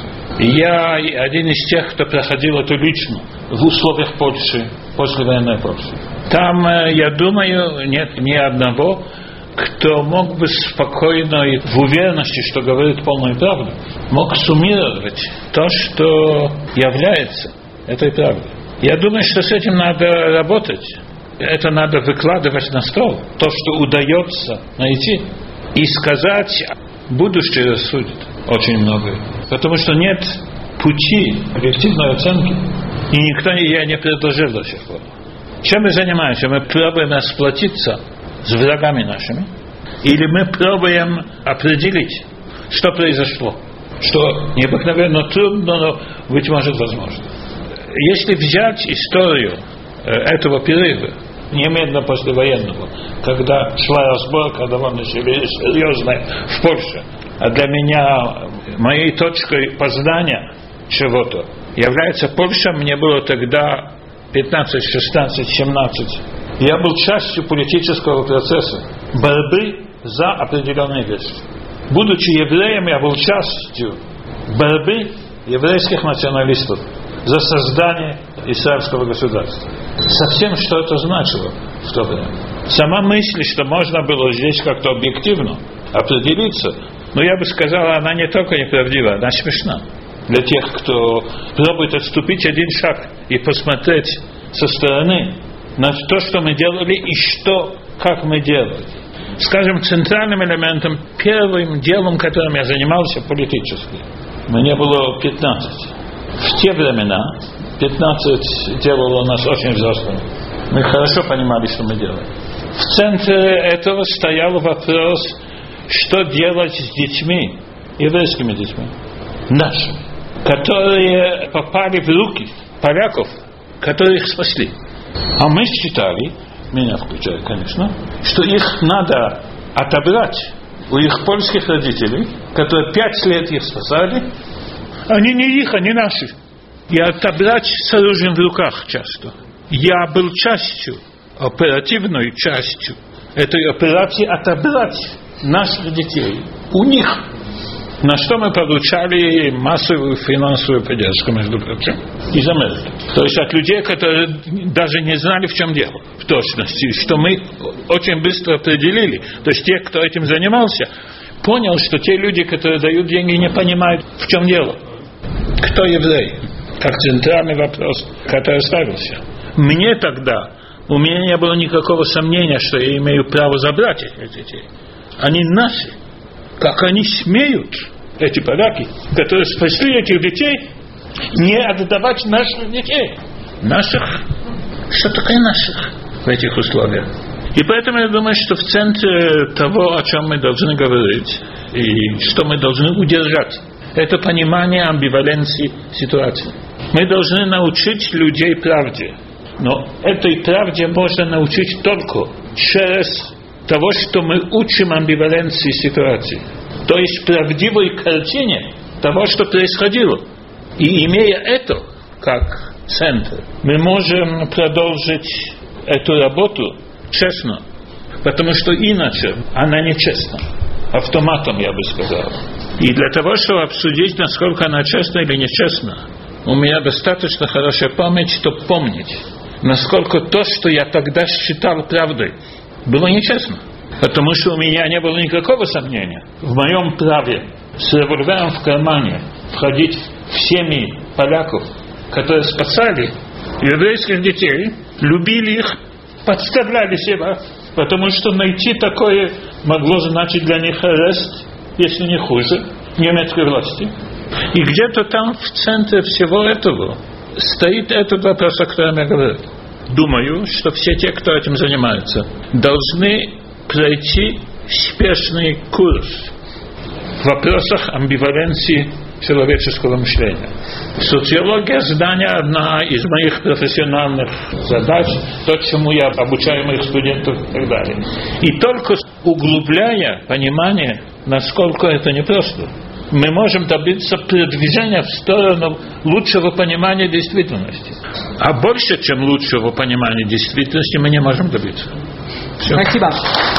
[SPEAKER 17] Я один из тех, кто проходил это лично в условиях Польши, послевоенной Польши. Там, я думаю, нет ни одного, кто мог бы спокойно и в уверенности, что говорит полную правду, мог суммировать то, что является этой правдой. Я думаю, что с этим надо работать. Это надо выкладывать на стол. То, что удается найти. И сказать, будущее рассудит очень многое. Потому что нет пути объективной оценки. И никто я не предложил до сих пор. Чем мы занимаемся? Мы пробуем расплатиться с врагами нашими? Или мы пробуем определить, что произошло? Что необыкновенно трудно, но, быть может, возможно. Если взять историю этого периода, немедленно послевоенного, когда шла разборка довольно серьезная в Польше, а для меня моей точкой познания чего-то является Польша, мне было тогда 15, 16, 17. Я был частью политического процесса борьбы за определенные вещи. Будучи евреем, я был частью борьбы еврейских националистов за создание израильского государства. Совсем что это значило в то время. Сама мысль, что можно было здесь как-то объективно определиться, но я бы сказал, она не только неправдива, она смешна. Для тех, кто пробует отступить один шаг и посмотреть со стороны на то, что мы делали и как мы делали. Скажем, центральным элементом, первым делом, которым я занимался политически, мне было 15. В те времена 15 делало нас очень взрослыми. Мы хорошо понимали, что мы делаем. В центре этого стоял вопрос, что делать с детьми, еврейскими детьми, нашими, которые попали в руки поляков, которые их спасли. А мы считали, меня включая, конечно, что их надо отобрать у их польских родителей, которые 5 лет их спасали. Они не их, они наши. И отобрать с оружием в руках часто. Я был частью, оперативной частью этой операции отобрать наших детей у них. На что мы получали массовую финансовую поддержку, между прочим, из Америки. То есть от людей, которые даже не знали, в чем дело, в точности, что мы очень быстро определили. То есть те, кто этим занимался, понял, что те люди, которые дают деньги, не понимают, в чем дело. Кто еврей? Как центральный вопрос, который ставился. Мне тогда, у меня не было никакого сомнения, что я имею право забрать этих детей. Они наши. Как они смеют, эти поляки, которые спасли этих детей, не отдавать наших детей? Наших? Что такое наших в этих условиях? И поэтому я думаю, что в центре того, о чем мы должны говорить, и что мы должны удержать, это понимание амбиваленции ситуации. Мы должны научить людей правде. Но этой правде можно научить только через того, что мы учим амбиваленции ситуации. То есть правдивой картине того, что происходило. И имея это как центр, мы можем продолжить эту работу честно, потому что иначе она нечестна. Автоматом, я бы сказал. И для того, чтобы обсудить, насколько она честна или нечестна, у меня достаточно хорошая память, чтобы помнить, насколько то, что я тогда считал правдой, было нечестно. Потому что у меня не было никакого сомнения в моем праве с револьвером в кармане входить в семьи поляков, которые спасали еврейских детей, любили их, подставляли себя, потому что найти такое могло значить для них арест, если не хуже, немецкой власти. И где-то там в центре всего этого стоит этот вопрос, о котором я говорю. Думаю, что все те, кто этим занимается, должны пройти спешный курс в вопросах амбиваленции человеческого мышления. Социология знания – одна из моих профессиональных задач, то, чему я обучаю моих студентов и так далее. И только углубляя понимание, насколько это непросто, мы можем добиться продвижения в сторону лучшего понимания действительности. А больше, чем лучшего понимания действительности, мы не можем добиться. Все.
[SPEAKER 5] Спасибо.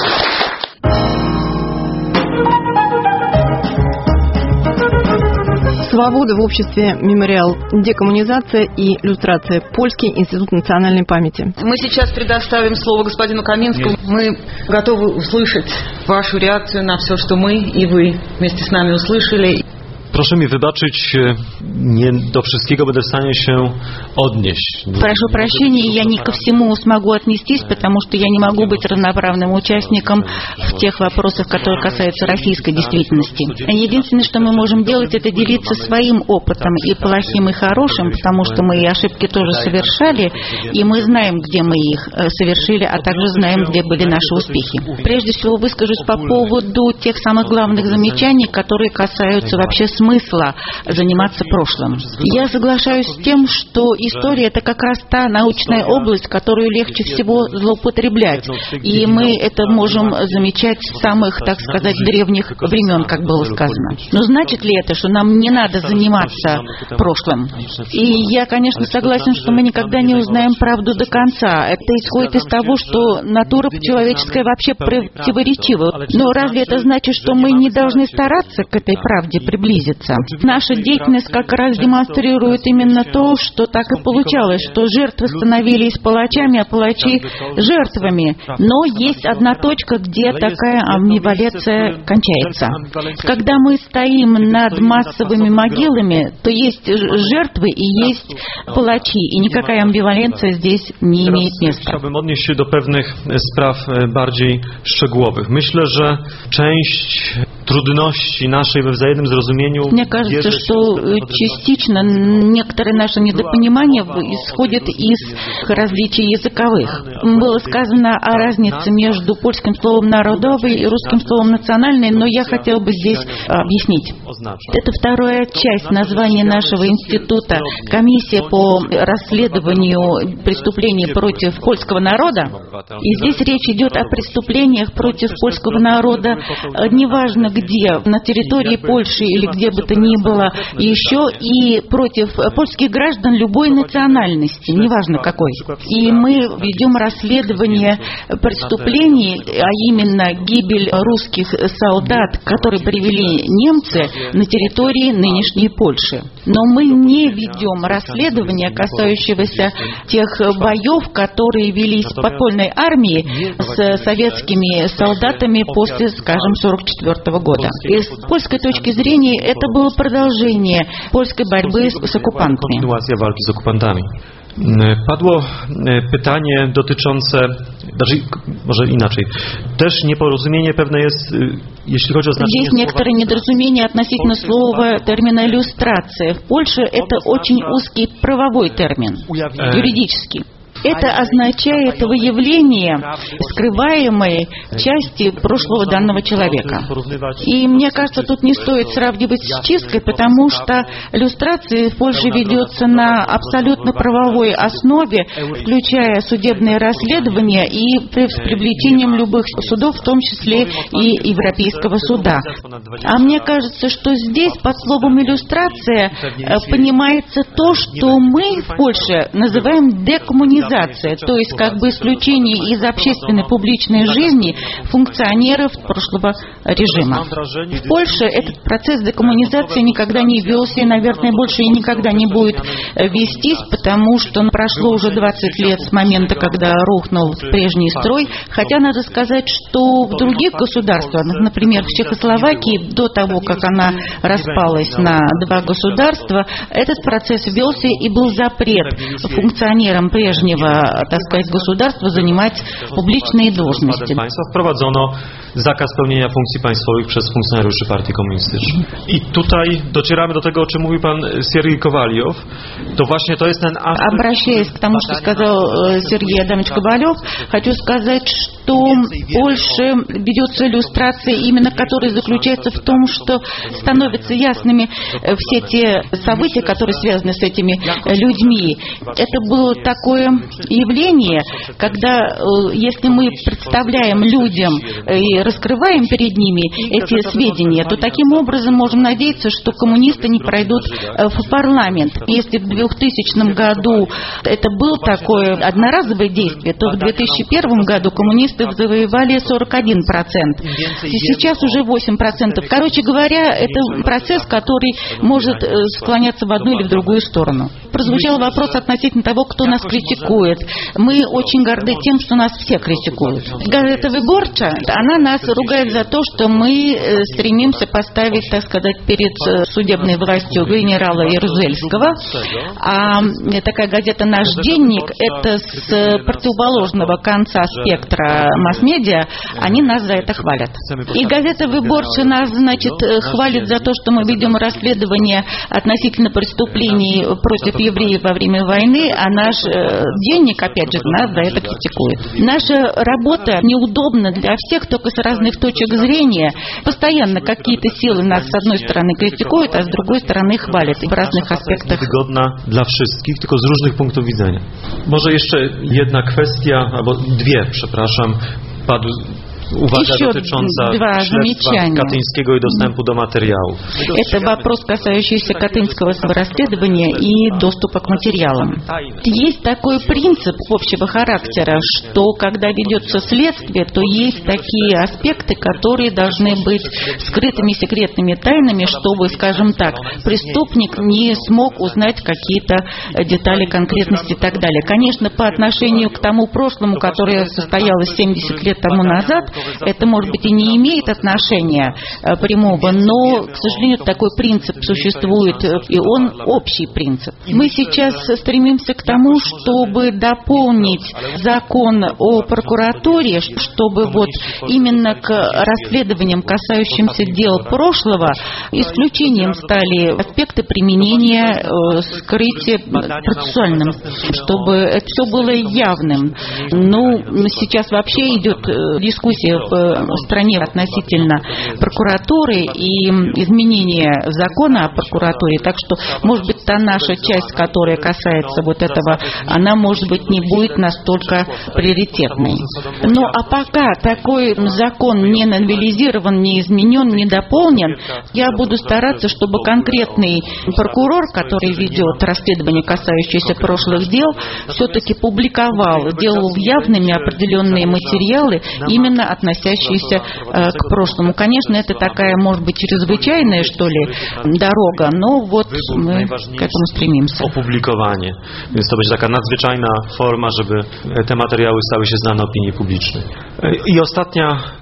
[SPEAKER 1] Свобода в обществе «Мемориал», декоммунизация и иллюстрация. Польский институт национальной памяти.
[SPEAKER 5] Мы сейчас предоставим слово господину Каминскому. Мы готовы услышать вашу реакцию на все, что мы и вы вместе с нами услышали.
[SPEAKER 3] Proszę mi wybaczyć, nie do wszystkiego będę w stanie się odnieść.
[SPEAKER 4] Прошу прощения, я не ко всему смогу отнестись, потому что я не могу быть равноправным участником в тех вопросах, которые касаются российской действительности. Единственное, что мы можем делать, это делиться своим опытом, и плохим, и хорошим, потому что мы и ошибки тоже совершали, и мы знаем, где мы их совершили, а также знаем, где были наши успехи. Прежде всего, выскажусь по поводу тех самых главных замечаний, которые касаются вообще смысла заниматься прошлым. Я соглашаюсь с тем, что история — это как раз та научная область, которую легче всего злоупотреблять. И мы это можем замечать с самых, так сказать, древних времен, как было сказано. Но значит ли это, что нам не надо заниматься прошлым? И я, конечно, согласен, что мы никогда не узнаем правду до конца. Это исходит из того, что натура человеческая вообще противоречива. Но разве это значит, что мы не должны стараться к этой правде приблизиться? Наша деятельность как раз демонстрирует именно то, что так и получалось, что жертвы становились палачами, а палачи жертвами. Но есть одна точка, где такая амбиваленция кончается. Когда мы стоим над массовыми могилами, то есть жертвы и есть палачи, и никакая амбиваленция здесь не имеет места.
[SPEAKER 3] Chciałbym odnieść się do pewnych spraw bardziej szczegółowych. Myślę, że część трудности нашей во взаимном zrozumieniu.
[SPEAKER 4] Мне кажется, что частично некоторые наши недопонимания исходят из различий языковых. Было сказано о разнице между польским словом «народовый» и русским словом «национальный», но я хотел бы здесь объяснить. Это вторая часть названия нашего института — комиссия по расследованию преступлений против польского народа. И здесь речь идет о преступлениях против польского народа, неважно где, на территории Польши или где бы то ни было еще, и против польских граждан любой национальности, неважно какой. И мы ведем расследование преступлений, а именно гибель русских солдат, которые привели немцы на территории нынешней Польши. Но мы не ведем расследование, касающегося тех боев, которые велись в подпольной армии с советскими солдатами после, скажем, 1944 года. И с польской точки зрения это было продолжение польской борьбы с оккупантами.
[SPEAKER 3] Padło pytanie dotyczące, może inaczej, też nieporozumienie pewne jest, jeśli chodzi o znaczenie
[SPEAKER 4] Есть некоторые недоразумения относительно слова термина «иллюстрация». В Польше это очень узкий правовой термин, юридический. Это означает выявление скрываемой части прошлого данного человека. И мне кажется, тут не стоит сравнивать с чисткой, потому что люстрация в Польше ведется на абсолютно правовой основе, включая судебные расследования и с привлечением любых судов, в том числе и Европейского суда. А мне кажется, что здесь под словом иллюстрация понимается то, что мы в Польше называем декоммунизация, то есть как бы исключение из общественной публичной жизни функционеров прошлого режима. В Польше этот процесс декоммунизации никогда не велся и, наверное, больше и никогда не будет вестись, потому что прошло уже 20 лет с момента, когда рухнул прежний строй, хотя надо сказать, что в других государствах, например, в Чехословакии, до того, как она распалась на два государства, этот процесс велся и был запрет функционерам прежнего, так сказать, государства занимать публичные должности.
[SPEAKER 3] Wprowadzono zakaz pełnienia funkcji państwowych przez funkcjonariuszy partii komunistycznej. I tutaj docieramy do tego, o czym mówił pan Сергей Ковальев, to właśnie to jest ten aspekt...
[SPEAKER 4] Обращаясь к тому, что сказал Сергей Адамович Ковалев, хочу сказать, что в Польше ведется иллюстрация, именно которая заключается в том, что становятся ясными все те события, которые связаны с этими людьми. Это было такое явление, когда, если мы представляем людям и раскрываем перед ними эти сведения, то таким образом можем надеяться, что коммунисты не пройдут в парламент. Если в 2000 году это было такое одноразовое действие, то в 2001 году коммунисты завоевали 41%. Сейчас уже 8%. Короче говоря, это процесс, который может склоняться в одну или в другую сторону. Прозвучал вопрос относительно того, кто нас критикует. Мы очень горды тем, что нас все критикуют. Газета «Выборча», она нас ругает за то, что мы стремимся поставить, так сказать, перед судебной властью генерала Ярузельского. А такая газета «Наш денник» — это с противоположного конца спектра масс-медиа, они нас за это хвалят. И газета «Выборча» нас, значит, хвалит за то, что мы ведем расследование относительно преступлений против евреев во время войны, а наш денник, опять же, нас за это критикует. Наша работа неудобна для всех, только с разных точек зрения. Постоянно какие-то силы нас с одной стороны критикуют, а с другой стороны хвалят в разных аспектах.
[SPEAKER 3] Wygodna dla wszystkich, tylko z różnych punktów widzenia. Może jeszcze jedna kwestia, albo dwie, przepraszam, padł uwaga dotycząca śledztwa katyńskiego и доступа до материалов.
[SPEAKER 4] Это вопрос, касающийся катынского расследования и доступа к материалам. Есть такой принцип общего характера, что когда ведется следствие, то есть такие аспекты, которые должны быть скрытыми секретными тайнами, чтобы, скажем так, преступник не смог узнать какие-то детали, конкретности и так далее. Конечно, по отношению к тому прошлому, которое состоялось 70 лет тому назад, это, может быть, и не имеет отношения прямого, но, к сожалению, такой принцип существует, и он общий принцип. Мы сейчас стремимся к тому, чтобы дополнить закон о прокуратуре, чтобы вот именно к расследованиям, касающимся дел прошлого, исключением стали аспекты применения скрытия процессуальным, чтобы это все было явным. Ну, сейчас вообще идет дискуссия в стране относительно прокуратуры и изменения закона о прокуратуре, так что, может быть, та наша часть, которая касается вот этого, она, может быть, не будет настолько приоритетной. Ну, а пока такой закон не новелизирован, не изменен, не дополнен, я буду стараться, чтобы конкретный прокурор, который ведет расследование, касающееся прошлых дел, все-таки публиковал, делал явными определенные материалы, именно относящиеся к прошлому. Конечно, это такая, может быть, чрезвычайная, что ли, дорога, но вот мы к этому stремимся.
[SPEAKER 3] Opublikowanie. Więc to będzie taka nadzwyczajna forma, żeby te materiały stały się znane opinii publicznej. I ostatnia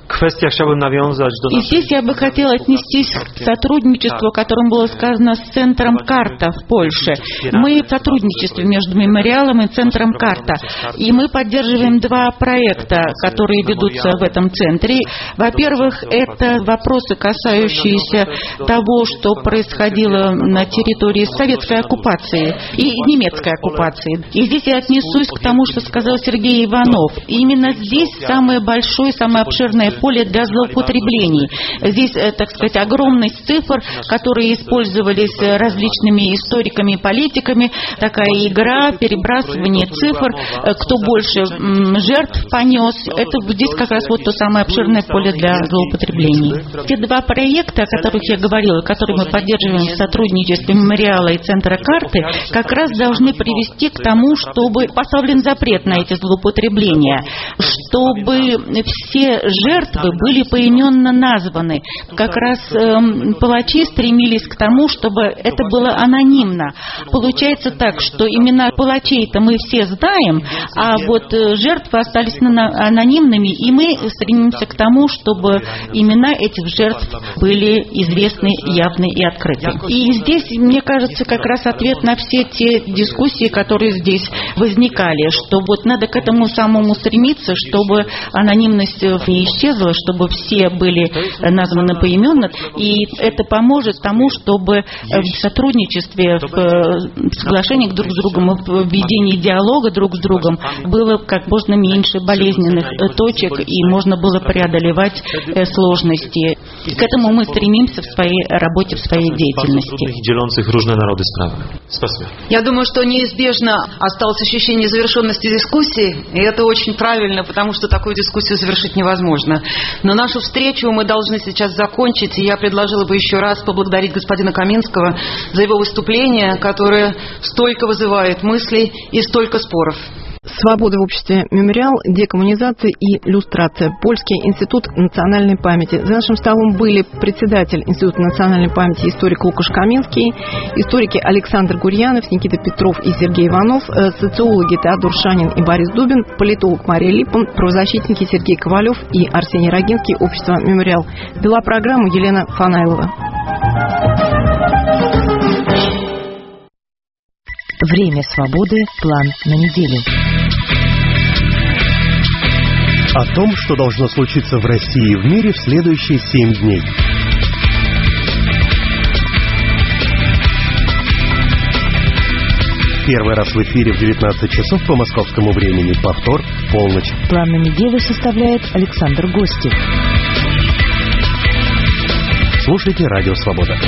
[SPEAKER 3] kwestia, chciałbym nawiązać do...
[SPEAKER 4] И здесь я бы хотела отнестись к сотрудничеству, о котором было сказано, с центром «Карта» в Польше. Мы в сотрудничестве между мемориалом и центром «Карта». И мы поддерживаем два проекта, которые ведутся в этом центре. Во-первых, это вопросы, касающиеся того, что происходило на территории советской оккупации и немецкой оккупации. И здесь я отнесусь к тому, что сказал Сергей Иванов. И именно здесь самое большое, самое обширное поле для злоупотреблений. Здесь, так сказать, огромность цифр, которые использовались различными историками и политиками, такая игра, перебрасывание цифр, кто больше жертв понес. Это здесь как раз вот то самое обширное поле для злоупотреблений. Те два проекта, о которых я говорила, которые мы поддерживаем в сотрудничестве мемориала и центра «Карты», как раз должны привести к тому, чтобы поставлен запрет на эти злоупотребления, чтобы все жертвы были поименно названы. Как раз палачи стремились к тому, чтобы это было анонимно. Получается так, что имена палачей-то мы все знаем, а вот жертвы остались анонимными, и мы стремимся к тому, чтобы имена этих жертв были известны, явны и открыты. И здесь, мне кажется, как раз ответ на все те дискуссии, которые здесь возникали, что вот надо к этому самому стремиться, чтобы анонимность не исчезла, чтобы все были названы поименно, и это поможет тому, чтобы в сотрудничестве, в соглашениях друг с другом, в ведении диалога друг с другом было как можно меньше болезненных точек, и можно было преодолевать сложности. К этому мы стремимся в своей работе, в своей деятельности.
[SPEAKER 5] Я думаю, что неизбежно осталось ощущение завершенности дискуссии, и это очень правильно, потому что такую дискуссию завершить невозможно. Но нашу встречу мы должны сейчас закончить, и я предложила бы еще раз поблагодарить господина Каминского за его выступление, которое столько вызывает мыслей и столько споров.
[SPEAKER 1] Свобода в обществе «Мемориал», декоммунизация и люстрация. Польский институт национальной памяти. За нашим столом были председатель Института национальной памяти историк Лукаш Каминский, историки Александр Гурьянов, Никита Петров и Сергей Иванов, социологи Теодор Шанин и Борис Дубин, политолог Мария Липман, правозащитники Сергей Ковалев и Арсений Рогинский, общество «Мемориал». Вела программу Елена Фанайлова.
[SPEAKER 9] Время свободы. План на неделю.
[SPEAKER 18] О том, что должно случиться в России и в мире в следующие 7 дней. Первый раз в эфире в 19 часов по московскому времени. Повтор в полночь.
[SPEAKER 9] План на неделю составляет Александр Гостев.
[SPEAKER 18] Слушайте «Радио Свобода».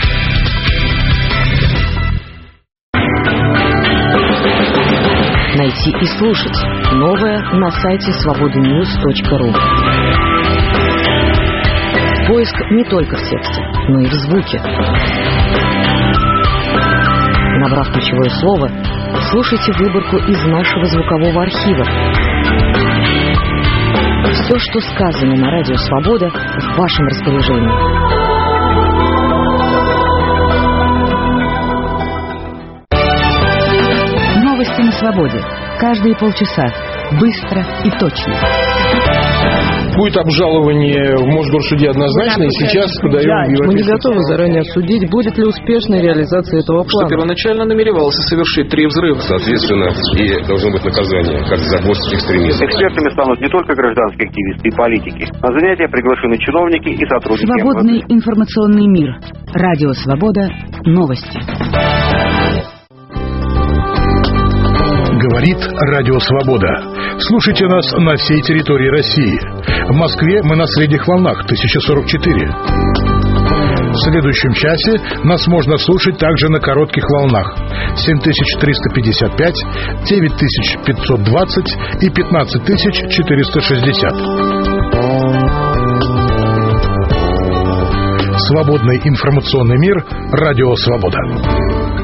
[SPEAKER 9] Найти и слушать. Новое на сайте svobodanews.ru. Поиск не только в тексте, но и в звуке. Набрав ключевое слово, слушайте выборку из нашего звукового архива. Все, что сказано на Радио Свобода, в вашем распоряжении. Новости на свободе. Каждые полчаса. Быстро и точно.
[SPEAKER 15] Будет обжалование в Мосгорсуде однозначно, и сейчас подаем европейский.
[SPEAKER 19] Мы не готовы заранее обсудить, будет ли успешная реализация этого плана.
[SPEAKER 15] Что первоначально намеревался совершить 3 взрыва.
[SPEAKER 20] Соответственно, и должно быть наказание, как за горстки экстремистов.
[SPEAKER 21] Экспертами станут не только гражданские активисты и политики. На занятия приглашены чиновники и сотрудники.
[SPEAKER 9] Свободный информационный мир. Радио Свобода. Новости.
[SPEAKER 22] Говорит Радио Свобода. Слушайте нас на всей территории России. В Москве мы на средних волнах 1044. В следующем часе нас можно слушать также на коротких волнах 7355, 9520 и 15460. Свободный информационный мир. Радио Свобода.